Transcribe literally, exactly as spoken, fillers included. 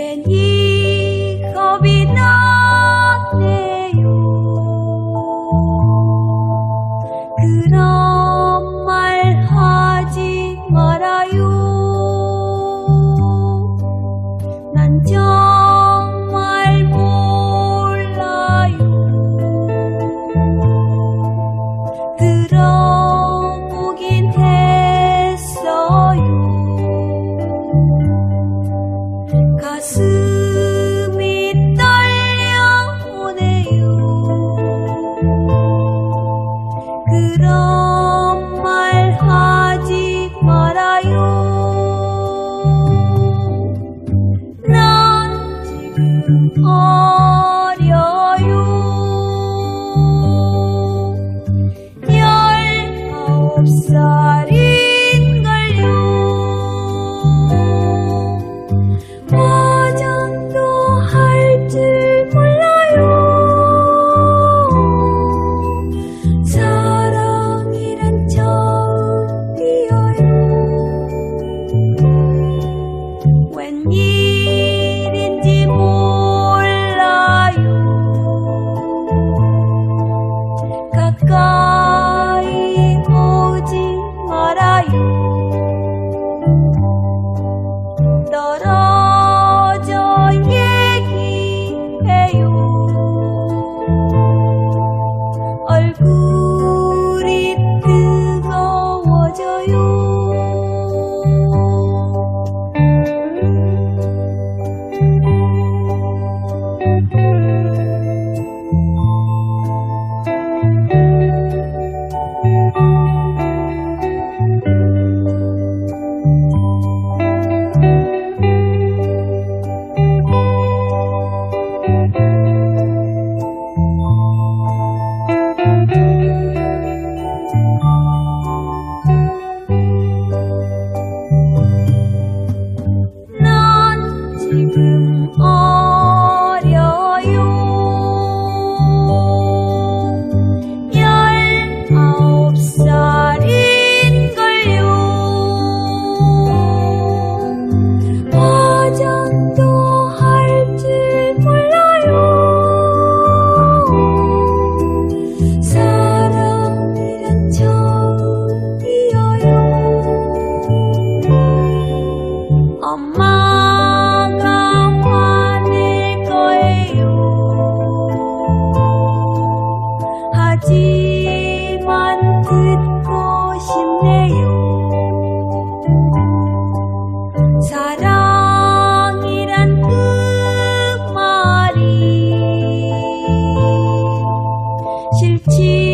괜히 겁이 나네요. 그런 말 하지 말아요. 난 정말 몰라요. 들어보긴 했어요. 가슴이 떨려오네요. 그런 말 하지 말아요. 난 지금 어려요. 열아홉 살인걸요. 화장도 할 줄 몰라요. 사랑이란 처음 뛰어요. 웬일인지 몰라요. 가까이 오지 말아요. 떨어져 얘기해요. 얼굴이 뜨거워져요. 난 지금 어려요. 열아홉 살인걸요. 화장도 할 줄 몰라요. 사랑이란 처음이어요. 엄마가 화낼 거예요. 하지만 듣고 싶네요. 사랑이란 그 말이 싫지